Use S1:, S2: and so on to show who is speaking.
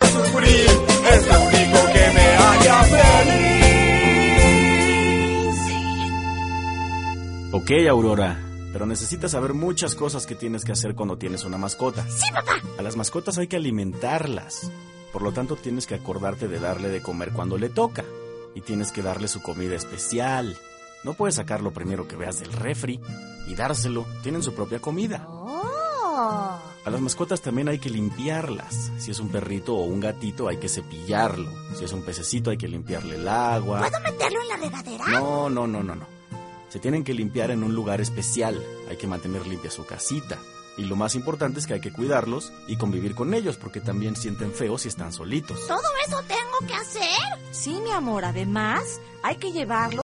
S1: sufrir, es lo único que me haría feliz.
S2: Ok, Aurora, pero necesitas saber muchas cosas que tienes que hacer cuando tienes una mascota.
S3: Sí, papá.
S2: A las mascotas hay que alimentarlas. Por lo tanto, tienes que acordarte de darle de comer cuando le toca. Y tienes que darle su comida especial. No puedes sacar lo primero que veas del refri y dárselo. Tienen su propia comida.
S3: Oh.
S2: A las mascotas también hay que limpiarlas. Si es un perrito o un gatito, hay que cepillarlo. Si es un pececito, hay que limpiarle el agua.
S3: ¿Puedo meterlo en la regadera?
S2: No. Se tienen que limpiar en un lugar especial. Hay que mantener limpia su casita. Y lo más importante es que hay que cuidarlos y convivir con ellos, porque también sienten feo si están solitos.
S3: ¿Todo eso tengo que hacer?
S4: Sí, mi amor, además hay que llevarlo